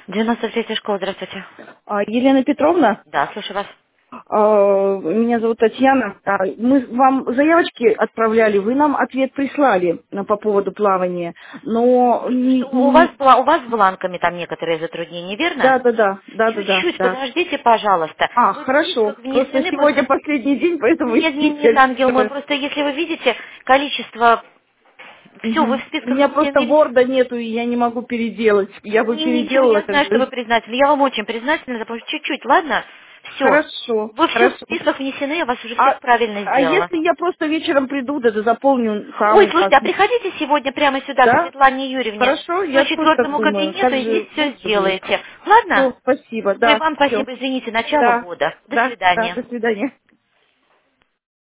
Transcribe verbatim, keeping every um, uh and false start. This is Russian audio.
девяносто третья школа, здравствуйте. А, Елена Петровна, Да, слушаю вас. а, меня зовут Татьяна. А, Мы вам заявочки отправляли, вы нам ответ прислали а, по поводу плавания, но не, Что у вас, не- бла- у вас с бланками там некоторые затруднения, верно? да, да, да, да, да, да, Чуть-чуть да. подождите, пожалуйста. А, Вы в хорошо. списках Просто внесены, сегодня просто... последний день, поэтому Нет, нет, нет, естественно. ангел мой, просто если вы видите количество... Все, вы Мгм. в У списках меня просто внесены. ворда нету, и я не могу переделать. Я бы Не, ничего, переделала я как знаю, что вы бы. признательны. Я вам очень признательна за помощь. Чуть-чуть, ладно? Все. Хорошо, Вы все в хорошо. списках внесены, я вас уже всех А, правильно а сделала. если я просто вечером приду, да, да заполню там Ой, у вас, слушайте, а приходите сегодня прямо сюда, к да? Светлане Юрьевне, Хорошо, по я тоже так четвертому думаю. Так кабинету, и здесь же все лучше будет. сделаете. Ладно? Все, спасибо, Ну и да, вам все. спасибо, извините, начало Да, года. До да, да, свидания. до свидания.